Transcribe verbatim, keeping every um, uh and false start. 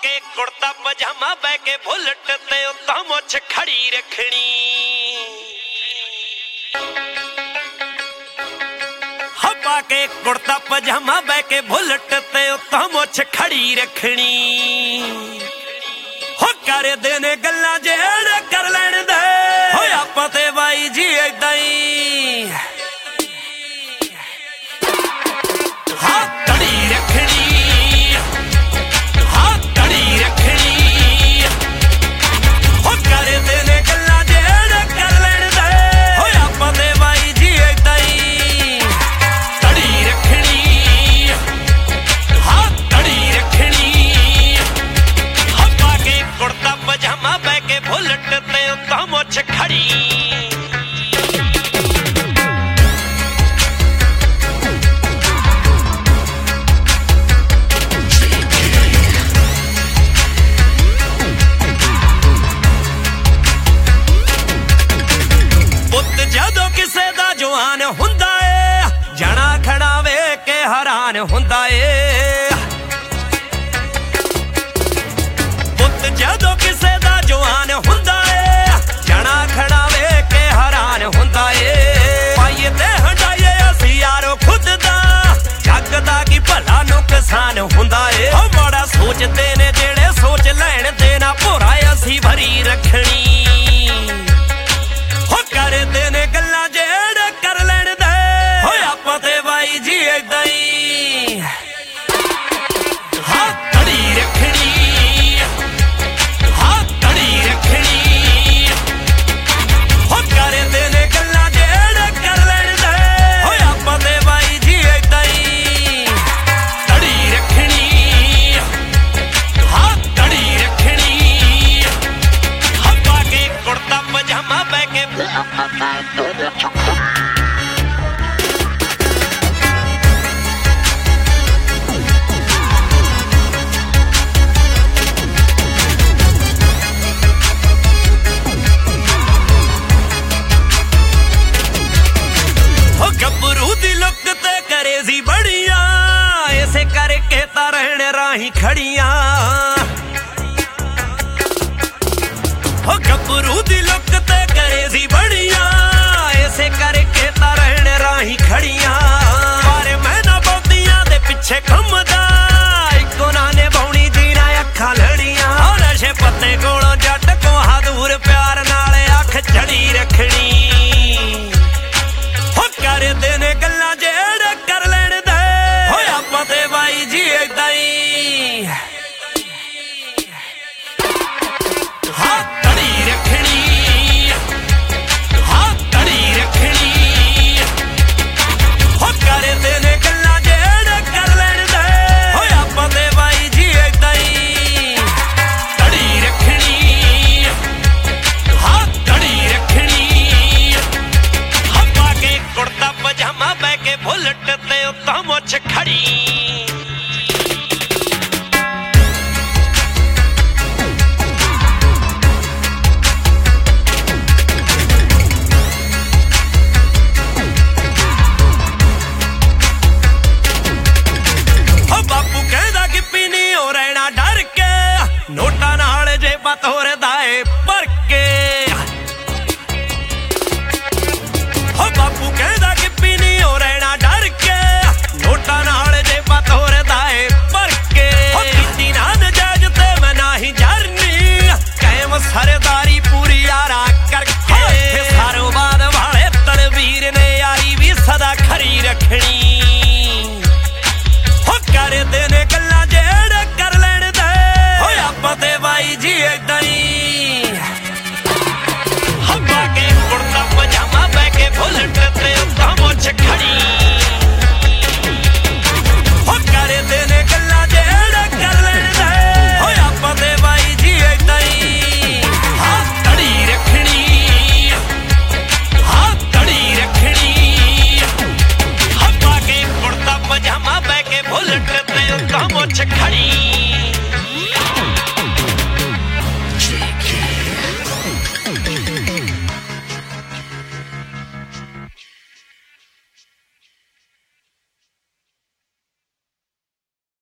के कुर्ता पजामा बह के बुलट ते उत्ता मुछ खड़ी रखनी। हवा के कुर्ता पजामा बह के बुलट ते उत्ता मुछ खड़ी रखनी। हो कर देने गल्लां जेड़े कर लैण दे हो आपां ते बाई जी ऐदां ही हाँ कड़ी रखनी। हाँ कड़ी रखनी हो कर देने गल्लां जेड़े कर लैण दे हो आपां ते बाई जी ऐदां ही कड़ी रखनी। हाँ कड़ी रखनी हवा के कुर्ता पजामा बह के बुलट ते उत्ता मुछ खड़ी। जदों किसे दा जवान हुंदा ए जणा खड़ा वेख के हैरान हुंदा ए। पुत जदों किसे दा जवान हुंदा ए जणा खड़ा वेख के हैरान हुंदा ए। पाइए ते हंडाइए असी यारो खुद दा जग दा की भला नुकसान हुंदा ए। ओ माड़ा सोचदे ने जेड़े सोच लैण देना भोरा असी भरी रखनी। कर देने गल्लां जेड़े कर लैण दे हो आपां ते बाई जी ऐदां ही हाँ कड़ी रखनी। हाँ कड़ी रखनी हो कर देने गल्लां जेड़े कर लैण दे हो आपां ते बाई जी ऐदां ही कड़ी रखनी। हाँ कड़ी रखनी हवा के कुर्ता पजामा बह के गब्बरू दी लुक ते करेजी बड़िया इसे करके ता रहने राही खड़िया। हो गब्बरू दी लुक ते करेजी बड़िया इसे करके ता रहने राही खड़िया। पर मैं ना बहुतियां दे पिछे घुमदा इको ना ने बौनी जीना अखां लड़ियां। हो नशे पत्ते कोलों जट कोहा दूर प्यार नाल अख चढ़ी रखनी। हो कर देने गल्लां जेड़े कर लैण दे हो आपां ते बाई जी ऐदां ही हाँ कड़ी रखनी। हाँ कड़ी रखनी हो कर देने गल्लां जेड़े कर लैण दे हो आपां ते बाई जी ऐदां ही कड़ी रखनी। हाँ कड़ी रखनी हवा के कुर्ता पजामा बह के बुलट ते उत्ता मुछ खड़ी। नोटा नाल जेबा तोरदा ए भर के हो बापू कहदा कि पीनी हो रहना डर के। नोटा नाल जेबा तोरदा ए भर के हो कीती ना नजायज ते मैं नाही जरनी कायम सरदारी पूरी यारा करके। सारोबाद वाले तलवीर ने यारी भी सदा खरी रखनी। हो कर देने गल्लां जेड़े कर लैण दे हो आपां ते बाई जी ऐदां ही हवा के कुर्ता पजामा बह के बुलट ते उत्ता मुछ खड़ी। हो कर देने गल्लां जेड़े कर लैण दे हो आपां ते बाई जी ऐदां ही हाँ कड़ी रखनी। हाँ कड़ी रखनी हवा के कुर्ता पजामा बह के बुलट ते उत्ता मुछ खड़ी।